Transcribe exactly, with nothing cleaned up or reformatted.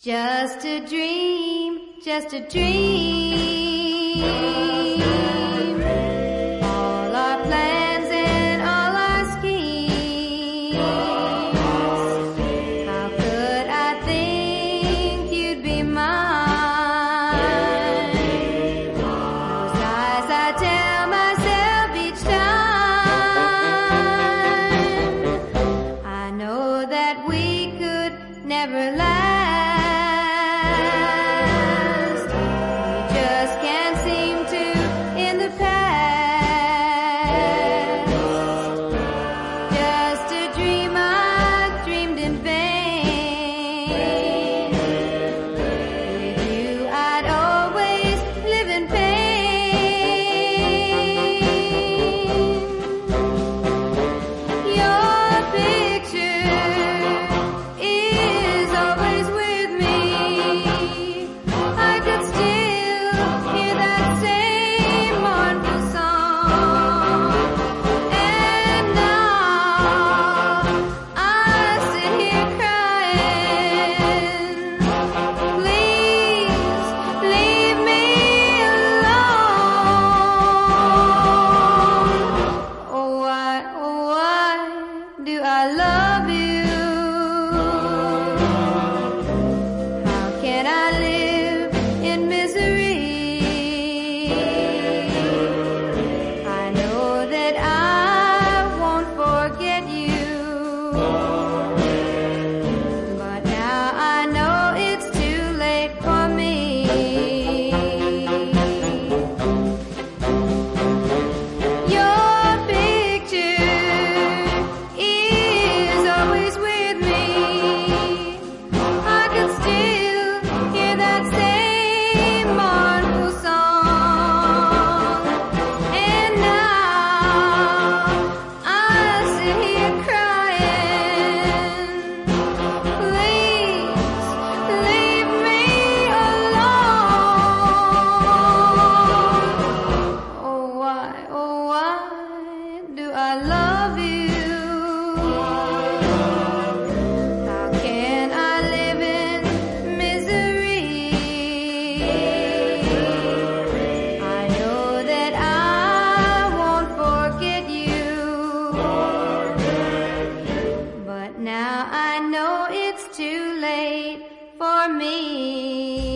Just a dream, just a dream. All our plans and all our schemes. How could I think you'd be mine? Those lies I tell myself each time. I know that we could never last. I love you. How can I live in misery? I know that I won't forget you, but now I know it's too late for me. I love you. How can I live in misery? I know that I won't forget you, but now I know it's too late for me.